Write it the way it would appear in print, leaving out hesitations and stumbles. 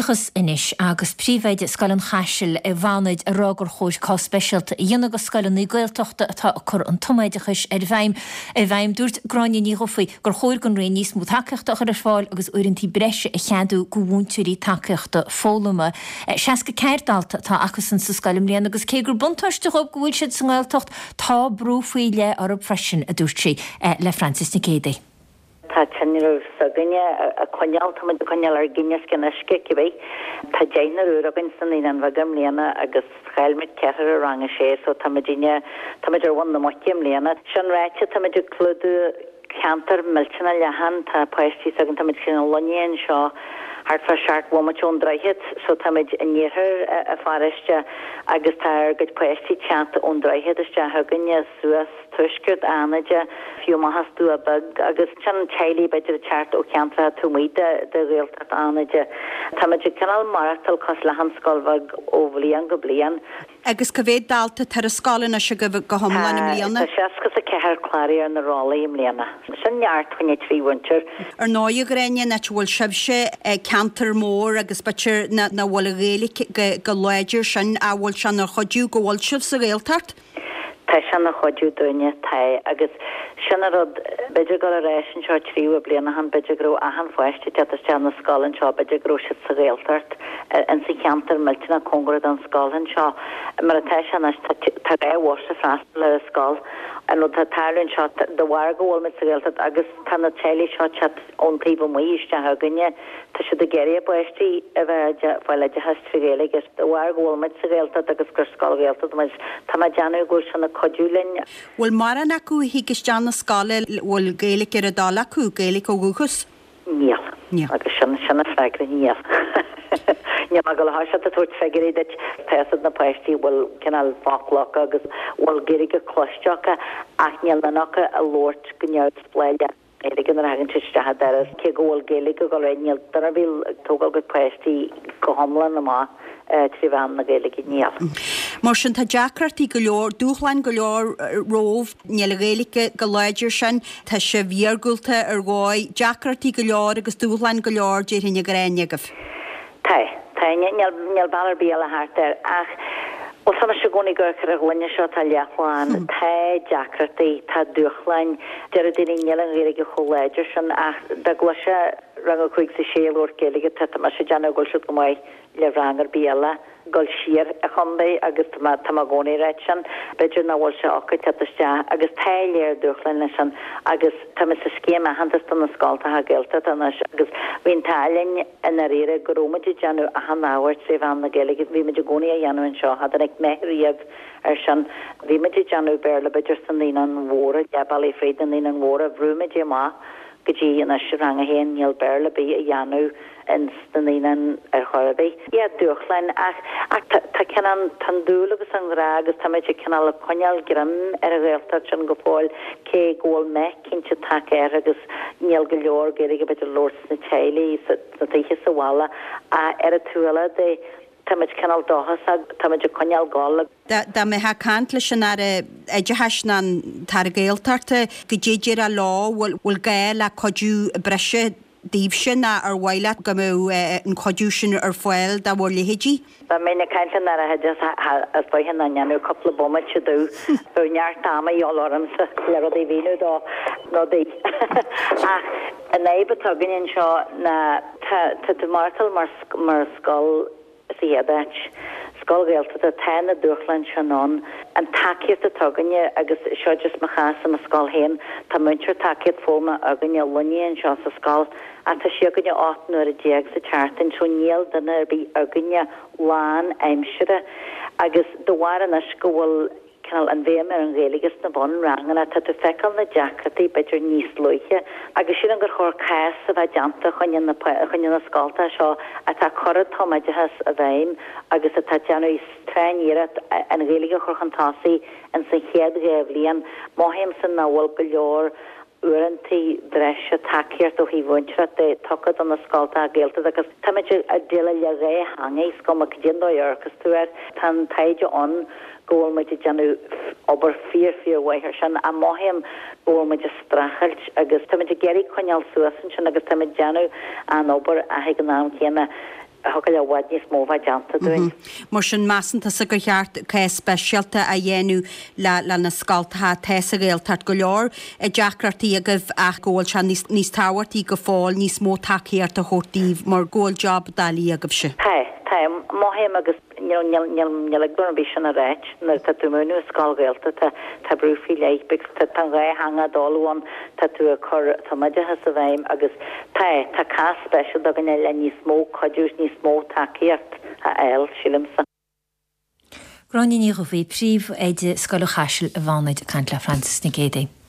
Idachas inis agus príomhaide scoilan chaisiil I bhanaid a rágur chóir cá speisialta dhéana go scoilan í gailteachta atá chur an tomaidechas bhaim dúirt gráine ní rofaí gur chóir gon ré níos mú takeachta ar fáil agus uirintí breise a cheadú go bhúntúirí takeachta fólama. Seaca ceirdalta tá achas an sa scoilim léana agus cé gur buntáiste go bhfuil siad san gailteacht tá brúfaí le ar freisin a dúirt sí le Francis Nicédé. Tá tynnu'r sygynne y conial, tam y conial ar gynnes gan ysgig I fi. Tá jain yr ŵr agyn sy'n un anfagam liana agos chaelmyd ceir y rang y sé, so tam y yr wan na mochi am liana. Sian rhaid tam y clwyd cantar milchyn a liahan, tá paesti sygyn tam y cyn lonien sio. Hart for shark woman on draihit, so tamid in year a forestja agus tar good paesti chant on draihit is ja haganya suas tushkut anaja few mahas do a bug agus chan chaili by the chart o cantra to meet the real anaja tamid canal maratal coslahan skolvag ovli ang goblian agus cyfed dalta tar ysgolyn a siag go homlan im liana Siascas a ceir clari ar na Raleigh im liana Sin jaar 23 winter Ar nói grenia na chwil shabse cantar mór agus batir na wal rélik go leidir sin a bhfuil sin ar chodú go bhfuil sibh sa réaltart Tá sin na chodú duine tá agus sin rud beidir go a réis seo tríú bliana han beidir gro a han foiiste te na scolan seo beidir gro si sa réaltart an sa cantar miltina congrad an scolan seo mar a tá sin tá ré warsa fras le scol an tá tarlinn seo de war go bhfuil mit sa réaltart agus tá na téile seo chat ón tíb mí iste haganne tá si de geir buistí a bheith fáile de hasfigéile gus de war go bhfuil mit sa réaltart agus gur scol réaltart mas tá ma deanú go sin na codúlinn Bhfuil mar an acu higus dean na scala bhfuil géalaigh ar a dála acu géalaigh ó gúchas Níl agus sinna freigra níl Ní má go háise a tuairt fegurí dat peasad na paistí bhfuil cinál fáchlach agus bhfuil géige cloisteacha ach níl nacha a lórt go nead spleile gan ar hagan tuiste hadaras cé go bhfuil géige go réníil dar bhíl tógal go paistí go homlan na má tríbhan na géige níl. Mar sin tá deacratí go leor dúchlein go leor róh níl réalaige go leidir sin tá sé bhíargulta ar gáid deacratí go leor agus dúchlein go leor dé hinne gréinegah. Tá níl ballar bíal a hartar ach o sanna se goni gurchar a ghaine seo tá leachláin tá deacratí tá dúchlein dear a dine níl an réige choléidir sin ach da gluise rang a chuig sa séalúir géige tá mar sé deanna gol siút go mai le rangar bíala gol siar a chumba agus tá gcónaí réit sin beidir na bhfuil se ocha teiste agus táiléir dúchlein lei sin agus tá sa scéma hananta na scáilta ha géalta agus bhíon táilinn ina réire gorómaidir deanú a hanáhairt sé bhán na géige bhí meidir gcónaí a dhéanúin seo had an ag méthíomh ar sin bhí meidir deanú bearla beidir san líon an mhóra deabal é féad an líon an mhóra bhrúmaidir má go dtí na se rang a héin níl bearla bí a dhéanú in stanínan ar chorabí. Ia dúchlein ach tá cean tan dúlagus an rá agus tá méid ceanal a coneal grim ar a réaltar sin go fáil cé ggóil me cinnte take ar agus níl go leor géige beidir lórs na teile sa teiche sa bhla a ar a túla de tamid canal dohas ag tamid coneal gála. Da me ha cant leis sin ar de hasnan tar géaltarta go déidir a lá bhfuil gael a codú breise díobh sin ar bhhaile go mú an codú sin ar foiil da bhór lehéidí? Ba ména caiintean ar a hedas as baihan na neanú coppla bomid se dú bu neart dáma í álamsa le rud é bhíú dá nó dí. Ach an éibe tugann seo na tá martal mar scol siadait. Skolgéalta a tána dúchlein seanón an takeíocht a tuganne agus seo just ma chas am a scol héin tá muintir takeíocht fóma aganne luníon seo sa scol a tá si aganne 8 nuair a déag sa chartain so níl dana ar bí aganne lán aimsire agus dohhar an is go bhfuil canal an bhéim ar an réalagus na bon rangan a tá tú fecal na deacratí beidir níos luiche agus sin an gur chóir cás a bheith deanta chuine na scalta seo a tá chorad tomaidehas a bhéim agus a tá deanú trénírat an réalaige chorchantásaí an sa chéad réimhlíon máhéim san náhfuil go leor uirantí dreise takeíart ó hí bhaintre de tocad an na scalta a géalta agus táidir a déile le ré hangéis go a cdindóarchas tú ar tan taide an ggóil meid deanú obair fíor sin a máhéim ggóil meid strachailt agus táid geirí coineal suasan sin agus táid deanú an obair a heag an náam chéna hocail a bhaid níos mó bhaid deanta dúin. Mar sin measanta sa go cheart cé speisialta a dhéanú le na scaltathe teessa géaltart go leor a deacratí agah ach ggóil se níos táhairtaí go fáil níos mó takeíart a chótíh mar ggóil job dalí agah se. Tá máhéim agus gurmbí sin a réit nar tá tú múnú scáilgéalta tá brúfií leipig tá tan ré hanga dáháin tá tú a chur tamadethe sa bhéim agus tá cá speisial a gan le níos mó chodúis níos mó takeíart a eil sílimsa. Gráinní go bhí príomh éide scoil chaisiil a bhánaid Cantla Francis na Gédé.